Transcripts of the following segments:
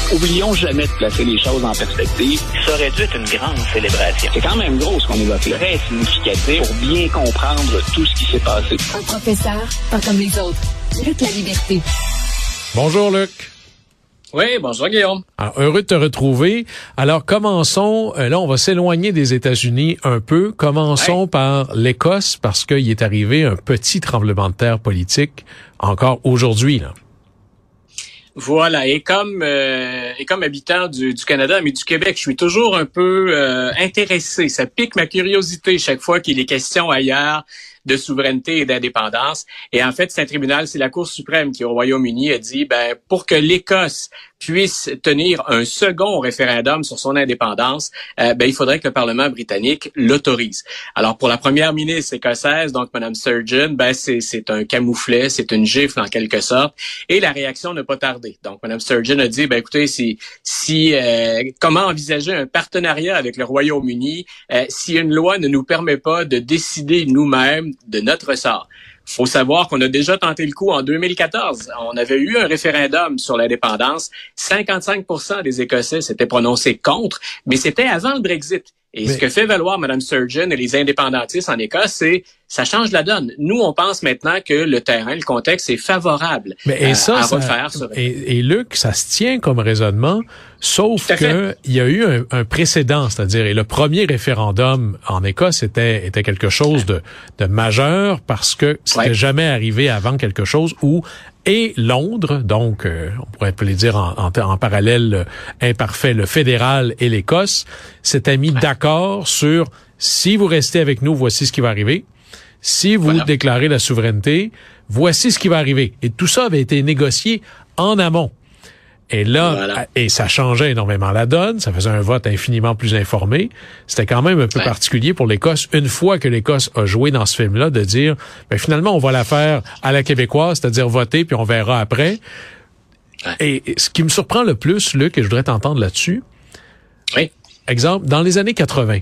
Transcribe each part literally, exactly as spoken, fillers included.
Oublions jamais de placer les choses en perspective. Ça aurait dû être une grande célébration. C'est quand même gros ce qu'on évoque là. Très significatif pour bien comprendre tout ce qui s'est passé. Un professeur, pas comme les autres. Luc La Liberté. Bonjour Luc. Oui, bonjour Guillaume. Alors, heureux de te retrouver. Alors, commençons, euh, là, on va s'éloigner des États-Unis un peu. Commençons ouais. par l'Écosse, parce qu'il est arrivé un petit tremblement de terre politique encore aujourd'hui, là. Voilà, et comme euh, et comme habitant du, du Canada, mais du Québec, je suis toujours un peu euh, intéressé. Ça pique ma curiosité chaque fois qu'il est question ailleurs de souveraineté et d'indépendance. Et en fait, c'est un tribunal, c'est la Cour suprême qui, au Royaume-Uni, a dit, ben, pour que l'Écosse puisse tenir un second référendum sur son indépendance, euh, ben, il faudrait que le Parlement britannique l'autorise. Alors, pour la première ministre écossaise, donc Mme Sturgeon, ben, c'est, c'est un camouflet, c'est une gifle en quelque sorte. Et la réaction n'a pas tardé. Donc, Mme Sturgeon a dit, ben, écoutez, si, si, euh, comment envisager un partenariat avec le Royaume-Uni euh, si une loi ne nous permet pas de décider nous-mêmes de notre sort. Il faut savoir qu'on a déjà tenté le coup en deux mille quatorze. On avait eu un référendum sur l'indépendance. cinquante-cinq pour cent des Écossais s'étaient prononcés contre, mais c'était avant le Brexit. Et mais... ce que fait valoir Mme Sturgeon et les indépendantistes en Écosse, c'est ça change la donne. Nous, on pense maintenant que le terrain, le contexte est favorable mais et euh, ça, à ça, refaire. Sur... Et, et Luc, ça se tient comme raisonnement, sauf que il y a eu un, un précédent, c'est-à-dire et le premier référendum en Écosse était était quelque chose de, de majeur parce que c'était ouais. jamais arrivé avant quelque chose où et Londres, donc euh, on pourrait appeler dire en, en, en parallèle euh, imparfait, le fédéral et l'Écosse s'étaient mis ouais. d'accord sur si vous restez avec nous, voici ce qui va arriver. Si vous voilà. déclarez la souveraineté, voici ce qui va arriver. Et tout ça avait été négocié en amont. Et là, voilà. et ça changeait énormément la donne, ça faisait un vote infiniment plus informé. C'était quand même un peu ouais. particulier pour l'Écosse, une fois que l'Écosse a joué dans ce film-là, de dire, ben finalement, on va la faire à la québécoise, c'est-à-dire voter, puis on verra après. Ouais. Et, et ce qui me surprend le plus, Luc, et je voudrais t'entendre là-dessus, oui. exemple, dans les années quatre-vingt,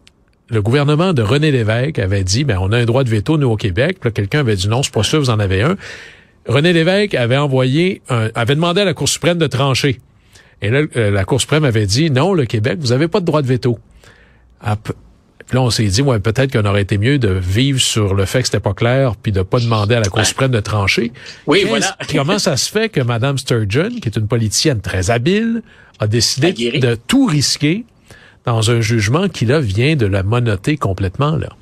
le gouvernement de René Lévesque avait dit, ben on a un droit de veto, nous, au Québec. Puis là, quelqu'un avait dit non, c'est pas sûr, vous en avez un. René Lévesque avait envoyé, un, avait demandé à la Cour suprême de trancher. Et là, euh, la Cour suprême avait dit, non, le Québec, vous avez pas de droit de veto. Puis là, on s'est dit, ouais, peut-être qu'on aurait été mieux de vivre sur le fait que c'était pas clair, puis de pas demander à la Cour ouais. suprême de trancher. Oui, Qu'est-ce, voilà. Comment ça se fait que Mme Sturgeon, qui est une politicienne très habile, a décidé Aguerri. de tout risquer dans un jugement qui, là, vient de la monoter complètement, là?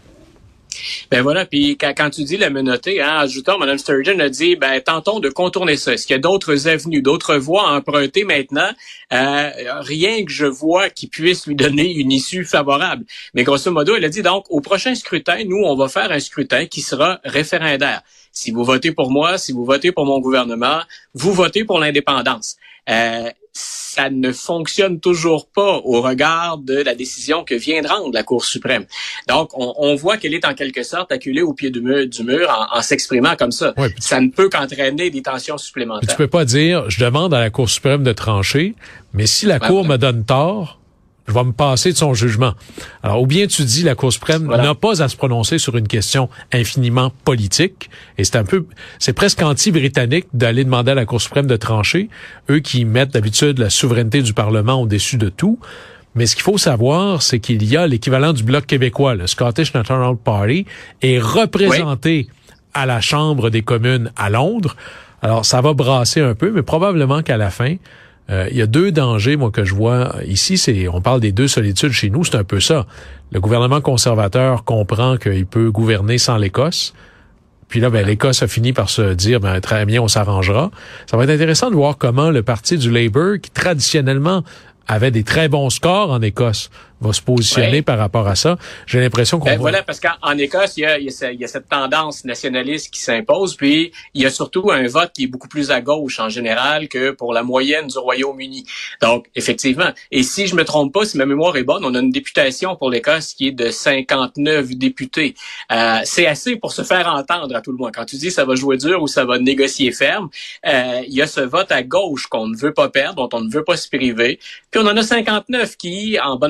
Ben voilà, puis quand, quand tu dis la menotter, hein, ajoutons, Mme Sturgeon a dit, ben tentons de contourner ça. Est-ce qu'il y a d'autres avenues, d'autres voies à emprunter maintenant? Euh, rien que je vois qui puisse lui donner une issue favorable. Mais grosso modo, elle a dit, donc, au prochain scrutin, nous, on va faire un scrutin qui sera référendaire. Si vous votez pour moi, si vous votez pour mon gouvernement, vous votez pour l'indépendance. Euh, ça ne fonctionne toujours pas au regard de la décision que vient de rendre la Cour suprême. Donc, on, on voit qu'elle est en quelque sorte acculée au pied du mur, du mur en, en s'exprimant comme ça. Ouais, ça tu... ne peut qu'entraîner des tensions supplémentaires. Tu peux pas dire, je demande à la Cour suprême de trancher, mais si la ben, Cour voilà. me donne tort, je vais me passer de son jugement. Alors, ou bien tu dis la Cour suprême voilà. n'a pas à se prononcer sur une question infiniment politique, et c'est un peu, c'est presque anti-britannique d'aller demander à la Cour suprême de trancher, eux qui mettent d'habitude la souveraineté du Parlement au-dessus de tout. Mais ce qu'il faut savoir, c'est qu'il y a l'équivalent du Bloc québécois, le Scottish National Party, est représenté oui. à la Chambre des communes à Londres. Alors, ça va brasser un peu, mais probablement qu'à la fin, Euh, il y a deux dangers, moi, que je vois ici. C'est, on parle des deux solitudes chez nous, c'est un peu ça. Le gouvernement conservateur comprend qu'il peut gouverner sans l'Écosse. Puis là, ben, l'Écosse a fini par se dire, ben, très bien, on s'arrangera. Ça va être intéressant de voir comment le parti du Labour, qui traditionnellement avait des très bons scores en Écosse, va se positionner ouais. par rapport à ça. J'ai l'impression qu'on ben va... Voilà, parce qu'en Écosse, il y a, il, y a, il y a cette tendance nationaliste qui s'impose, puis il y a surtout un vote qui est beaucoup plus à gauche en général que pour la moyenne du Royaume-Uni. Donc, effectivement, et si je me trompe pas, si ma mémoire est bonne, on a une députation pour l'Écosse qui est de cinquante-neuf députés. Euh, c'est assez pour se faire entendre à tout le monde. Quand tu dis ça va jouer dur ou ça va négocier ferme, euh, il y a ce vote à gauche qu'on ne veut pas perdre, dont on ne veut pas se priver, puis on en a cinquante-neuf qui, en bonne partie,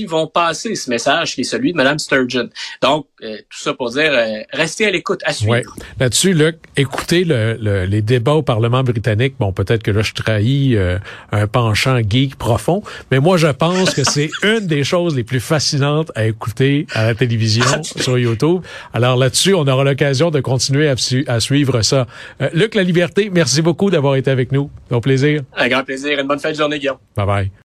qui vont passer ce message qui est celui de Mme Sturgeon. Donc, euh, tout ça pour dire, euh, restez à l'écoute, à suivre. Ouais. Là-dessus, là, écoutez le, le, les débats au Parlement britannique. Bon, peut-être que là, je trahis euh, un penchant geek profond, mais moi, je pense que c'est une des choses les plus fascinantes à écouter à la télévision, sur YouTube. Alors là-dessus, on aura l'occasion de continuer à, su- à suivre ça. Euh, Luc La Liberté, merci beaucoup d'avoir été avec nous. Au plaisir. Un grand plaisir. Une bonne fin de journée, Guillaume. Bye bye.